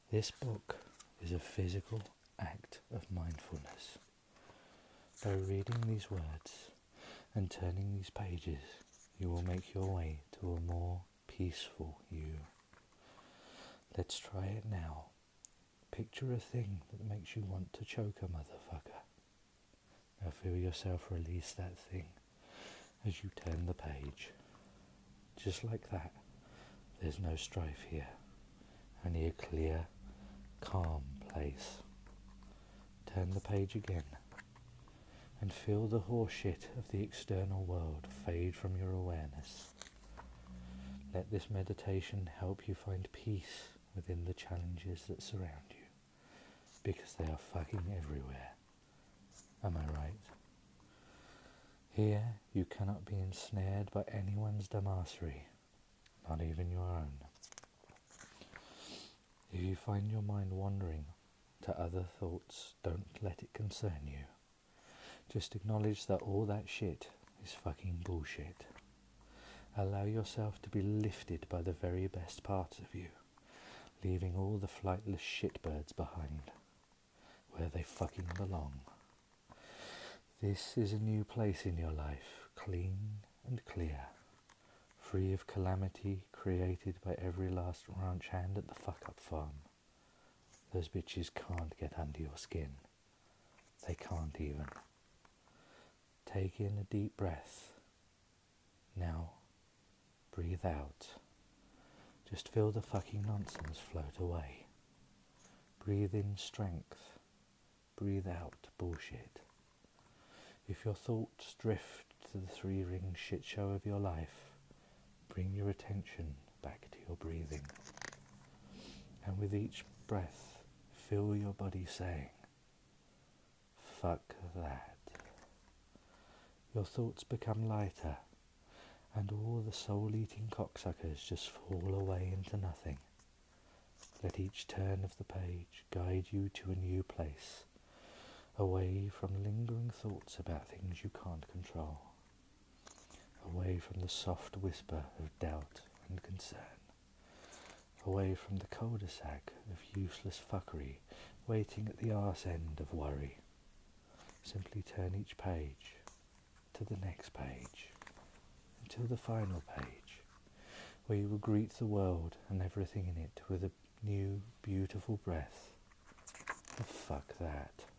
This book is a physical act of mindfulness. By reading these words and turning these pages, you will make your way to a more peaceful you. Let's try it now. Picture a thing that makes you want to choke a motherfucker. Now feel yourself release that thing as you turn the page. Just like that, there's no strife here, only a clear, calm place. Turn the page again and feel the horseshit of the external world fade from your awareness. Let this meditation help you find peace within the challenges that surround you, because they are fucking everywhere. Am I right? Here you cannot be ensnared by anyone's damassery, not even your own. If you find your mind wandering to other thoughts, don't let it concern you. Just acknowledge that all that shit is fucking bullshit. Allow yourself to be lifted by the very best parts of you, leaving all the flightless shitbirds behind, where they fucking belong. This is a new place in your life, clean and clear, free of calamity created by every last ranch hand at the fuck-up farm. Those bitches can't get under your skin. They can't even. Take in a deep breath. Now, breathe out. Just feel the fucking nonsense float away. Breathe in strength. Breathe out bullshit. If your thoughts drift to the three-ring shit show of your life, bring your attention back to your breathing. And with each breath, feel your body saying, fuck that. Your thoughts become lighter, and all the soul-eating cocksuckers just fall away into nothing. Let each turn of the page guide you to a new place, away from lingering thoughts about things you can't control, away from the soft whisper of doubt and concern, away from the cul-de-sac of useless fuckery waiting at the arse end of worry. Simply turn each page to the next page, until the final page, where you will greet the world and everything in it with a new, beautiful breath of fuck that.